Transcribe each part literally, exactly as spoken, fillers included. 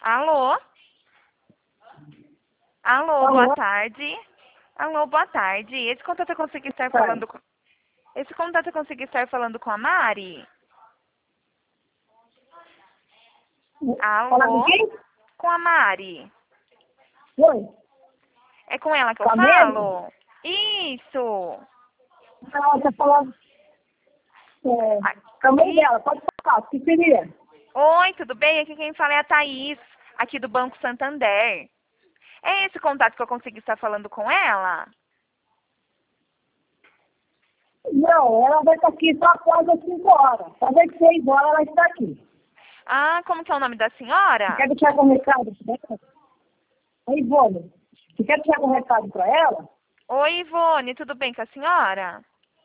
Alô? Alô, boa tarde. Alô, boa tarde. Esse contato eu consegui estar falando com... Esse contato eu consegui estar falando com a Mari? Falar com Alô? quem? Com a Mari. Oi. É com ela que eu Com a Mary? falo? Isso. Ah, você falou é, Ah, com a mãe e- dela. Pode falar. O que seria? Oi, tudo bem? Aqui quem fala é a Thaís, aqui do Banco Santander. É esse contato que eu consegui estar falando com ela? Não, ela vai estar aqui só após as cinco horas. Após as seis horas ela está aqui. Ah, como que é o nome da Você senhora? quer deixar algum recado para ela? Oi, Ivone. Você quer deixar algum recado para ela? Oi, Ivone, tudo bem com a senhora?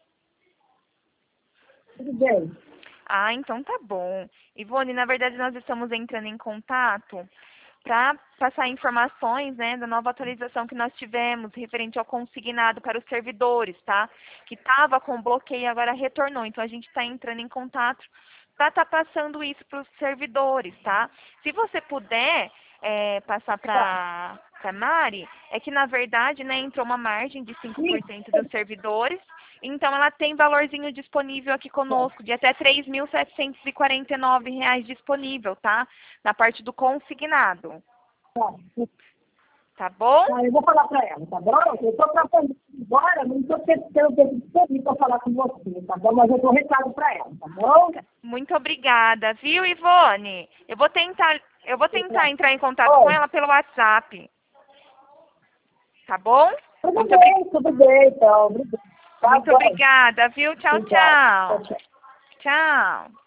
Tudo bem. Ah, então tá bom. Ivone, na verdade nós estamos entrando em contato para passar informações, né, da nova atualização que nós tivemos referente ao consignado para os servidores, tá? Que estava com bloqueio e agora retornou. Então a gente está entrando em contato para estar passando isso para os servidores, tá? Se você puder é, passar Tá. para a Mari, é que na verdade, né, entrou uma margem de cinco por cento dos servidores, então ela tem valorzinho disponível aqui conosco, de até três mil setecentos e quarenta e nove reais disponível, tá? Na parte do consignado, Tá. tá bom? Tá, eu vou falar para ela, tá bom? Eu estou trabalhando agora, não estou tendo tempo disponível para falar com você, tá bom? Mas eu dou recado para ela, tá bom? Muito obrigada, viu, Ivone? Eu vou tentar, eu vou tentar entrar em contato com Oi. ela pelo WhatsApp, tá bom? Tudo Muito, obri bem, tudo bem, então. Obrigada. Tá muito bom. obrigada, viu? Tchau, Tchau, tchau. tchau. Tchau, tchau. Tchau.